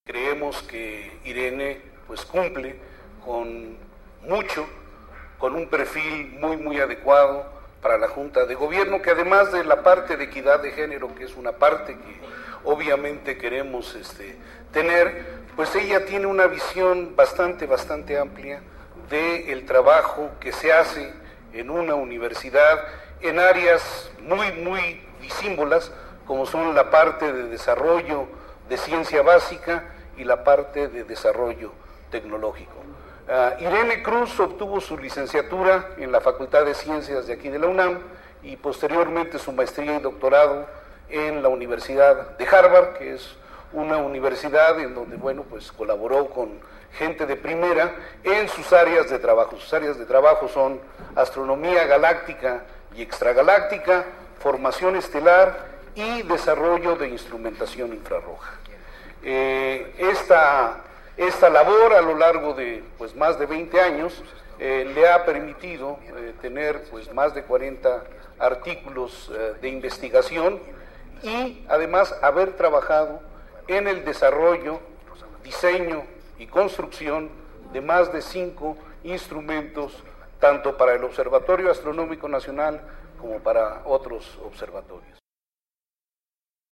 Creemos que Irene pues cumple con un perfil muy adecuado para la Junta de Gobierno, que además de la parte de equidad de género, que es una parte que obviamente queremos tener, pues ella tiene una visión bastante amplia del trabajo que se hace en una universidad en áreas muy disímbolas, como son la parte de desarrollo de ciencia básica y la parte de desarrollo tecnológico. Irene Cruz obtuvo su licenciatura en la Facultad de Ciencias de aquí de la UNAM y posteriormente su maestría y doctorado en la Universidad de Harvard, que es una universidad en donde, pues colaboró con gente de primera en sus áreas de trabajo. Sus áreas de trabajo son astronomía galáctica y extragaláctica, formación estelar y desarrollo de instrumentación infrarroja. Esta labor a lo largo de más de 20 años le ha permitido tener más de 40 artículos de investigación y además haber trabajado en el desarrollo, diseño y construcción de más de 5 instrumentos, tanto para el Observatorio Astronómico Nacional como para otros observatorios.